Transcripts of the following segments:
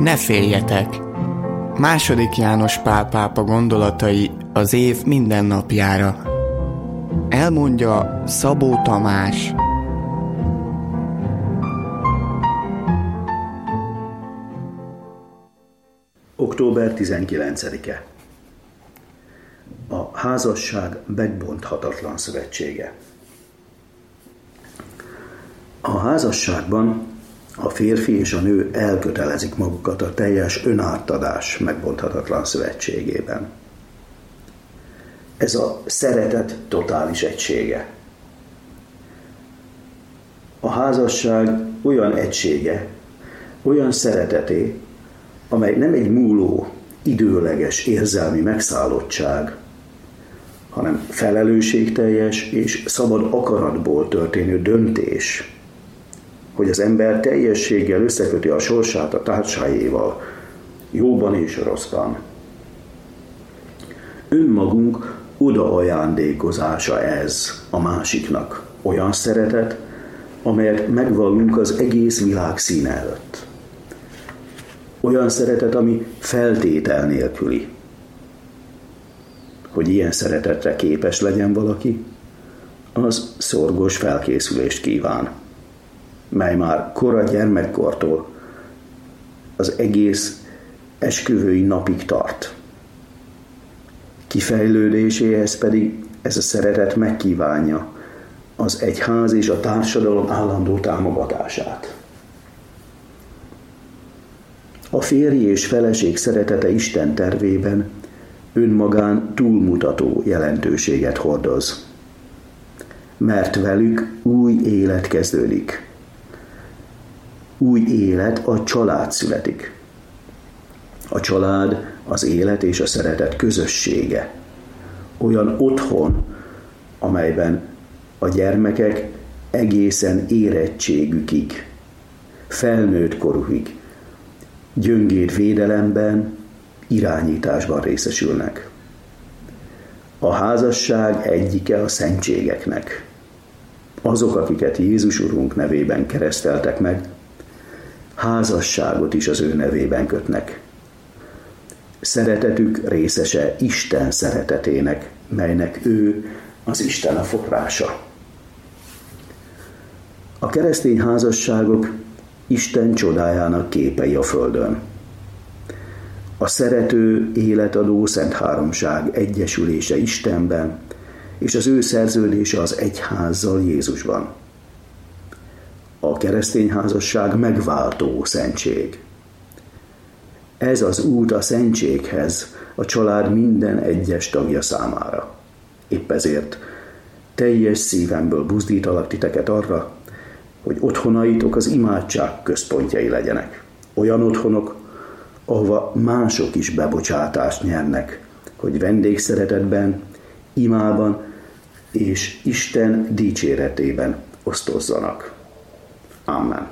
Ne féljetek! II. János Pál pápa gondolatai az év minden napjára. Elmondja Szabó Tamás. Október 19-e. A házasság megbonthatatlan szövetsége. A házasságban a férfi és a nő elkötelezik magukat a teljes önátadás megbonthatatlan szövetségében. Ez a szeretet totális egysége. A házasság olyan egysége, olyan szereteté, amely nem egy múló, időleges érzelmi megszállottság, hanem felelősségteljes és szabad akaratból történő döntés, hogy az ember teljességgel összeköti a sorsát a társáéval, jóban és rosszban. Önmagunk odaajándékozása ez a másiknak, olyan szeretet, amelyet megvallunk az egész világ színe előtt. Olyan szeretet, ami feltétel nélküli. Hogy ilyen szeretetre képes legyen valaki, az szorgos felkészülést kíván, mely már kora gyermekkortól az egész esküvői napig tart. Kifejlődéséhez pedig ez a szeretet megkívánja az egyház és a társadalom állandó támogatását. A férj és feleség szeretete Isten tervében önmagán túlmutató jelentőséget hordoz, mert velük új élet kezdődik. Új élet, a család születik. A család az élet és a szeretet közössége. Olyan otthon, amelyben a gyermekek egészen érettségükig, felnőtt korukig gyöngéd védelemben, irányításban részesülnek. A házasság egyike a szentségeknek. Azok, akiket Jézus Urunk nevében kereszteltek meg, házasságot is az ő nevében kötnek. Szeretetük részese Isten szeretetének, melynek ő az Isten a forrása. A keresztény házasságok Isten csodájának képei a földön. A szerető, életadó Szent Háromság egyesülése Istenben, és az ő szerződése az egyházzal Jézusban. A keresztény házasság megváltó szentség. Ez az út a szentséghez a család minden egyes tagja számára. Épp ezért teljes szívemből buzdítalak titeket arra, hogy otthonaitok az imádság központjai legyenek. Olyan otthonok, ahova mások is bebocsátást nyernek, hogy vendégszeretetben, imában és Isten dicséretében osztozzanak. Amen.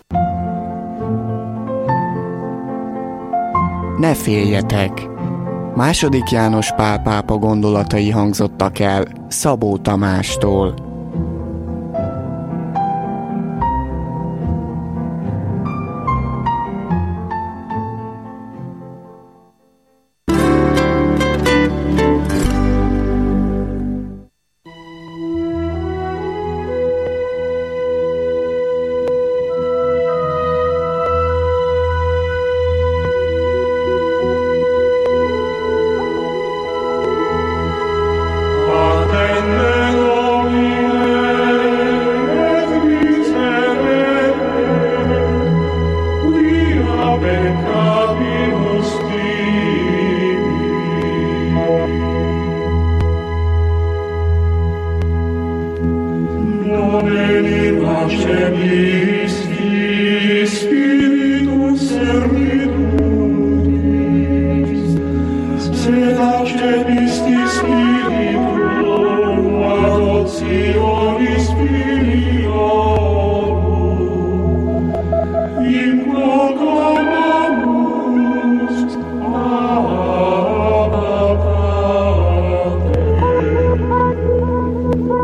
Ne féljetek! II. János Pál pápa gondolatai hangzottak el Szabó Tamástól.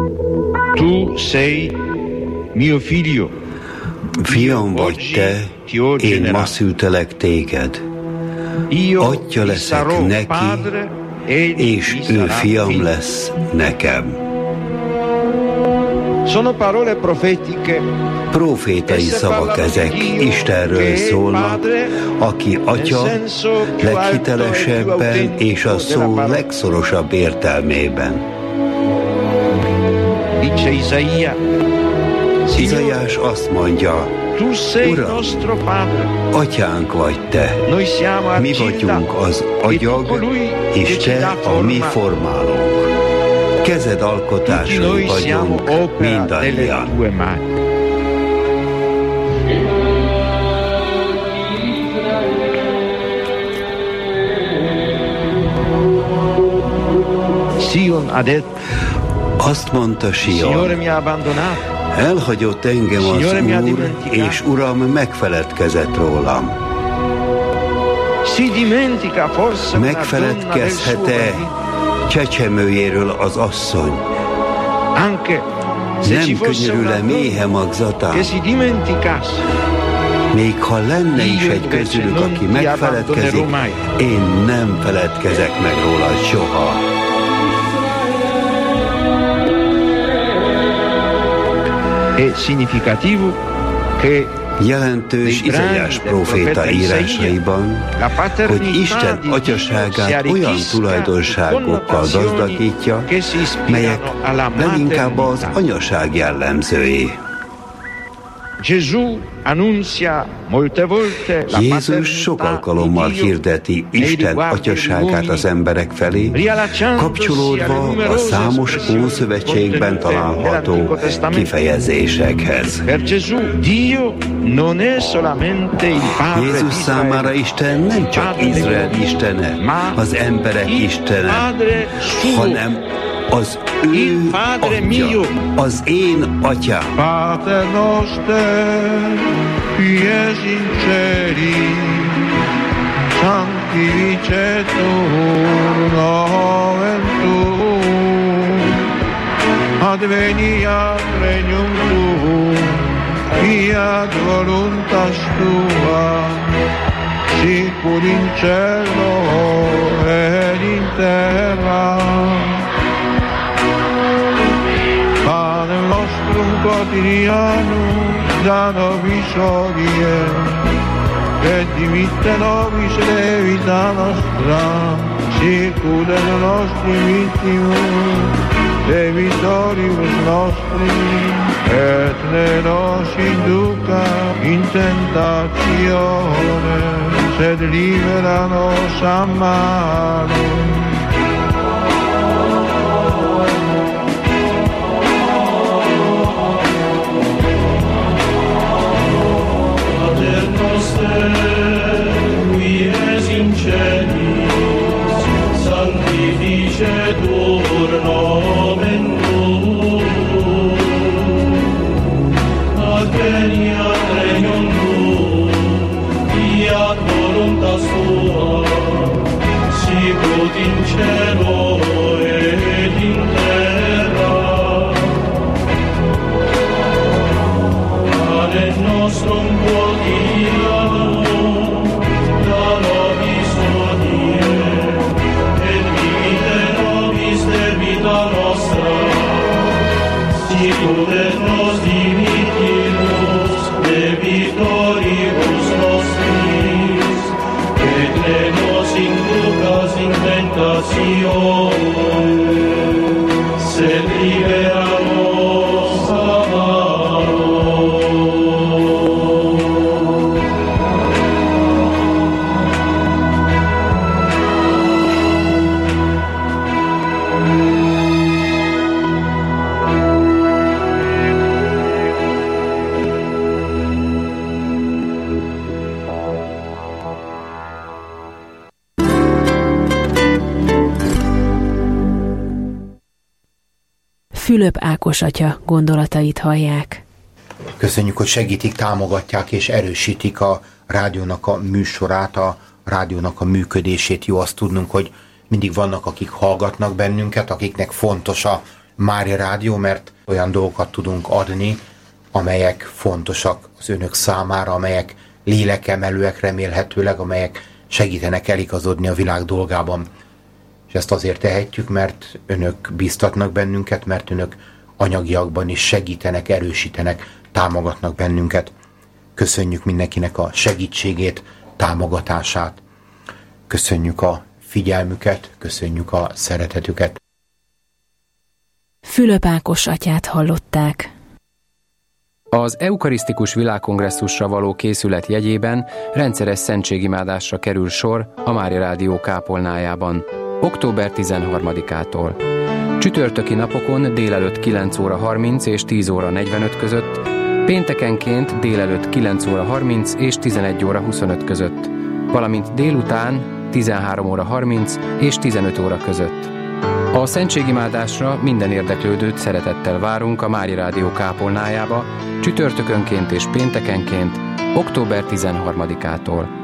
Tu sei mio figlio. Fiam vagy te, én ma szültelek téged. Atya leszek neki, és ő fiam lesz nekem. Profétai szavak ezek, Istenről szólnak, aki Atya leghitelesebben és a szó legszorosabb értelmében. Izaiás azt mondja, Uram, Atyánk vagy Te, mi vagyunk az agyag, és Te a mi formálónk. Kezed alkotásai vagyunk mindannyian. Azt mondta Sion, elhagyott engem az Úr, és Uram megfeledkezett rólam. Megfeledkezhet-e csecsemőjéről az asszony? Nem könyörül-e méhe magzatán? Még ha lenne is egy közülük, aki megfeledkezik, én nem feledkezek meg rólad soha. Jelentős Izaiás próféta írásaiban, hogy Isten atyaságát olyan tulajdonságokkal gazdagítja, melyek leginkább az anyaság jellemzői. Jézus sok alkalommal hirdeti Isten atyaságát az emberek felé, kapcsolódva a számos Ószövetségben található kifejezésekhez. Jézus számára Isten nem csak Izrael istene, az emberek istene, hanem az ő Atya, az én Atyám. Pater noster, qui es in celi, sanctificetur nomen tuum, adveniat regnum tuum, fiat voluntas tua, sicur in cielo et in terra. Panem nostrum quotidianum da nobis hodie, et dimitte nobis debita nostra, sicur et nostri vittimus debitoribus nostri, et ne nos induca in tentatione, sed libera nos a malo. Qui es in celis, sanctificetur nomen tuum, adveniat regnum tuum, fiat voluntas tua, sicut in cielo et in terra. Panem nostrum quotidianum da nobis hodie, et dimitte nobis debita nostra, sicur et nos dimittimus debitoribus nostris, et ne nos inducas in tentatione, sed libera nos a malo. Fülöp Ákos atya gondolatait hallják. Köszönjük, hogy segítik, támogatják és erősítik a rádiónak a műsorát, a rádiónak a működését. Jó azt tudnunk, hogy mindig vannak, akik hallgatnak bennünket, akiknek fontos a Mária Rádió, mert olyan dolgokat tudunk adni, amelyek fontosak az önök számára, amelyek lélekemelőek remélhetőleg, amelyek segítenek eligazodni a világ dolgában. És ezt azért tehetjük, mert önök bíztatnak bennünket, mert önök anyagiakban is segítenek, erősítenek, támogatnak bennünket. Köszönjük mindenkinek a segítségét, támogatását. Köszönjük a figyelmüket, köszönjük a szeretetüket. Fülöp Ákos atyát hallották. Az eukarisztikus világkongresszusra való készület jegyében rendszeres szentségimádásra kerül sor a Mária Rádió kápolnájában, október 13-ától. Csütörtöki napokon délelőtt 9 óra 30 és 10 óra 45 között, péntekenként délelőtt 9 óra 30 és 11 óra 25 között, valamint délután 13 óra 30 és 15 óra között. A szentségimádásra minden érdeklődőt szeretettel várunk a Mária Rádió kápolnájába, csütörtökönként és péntekenként, október 13-ától.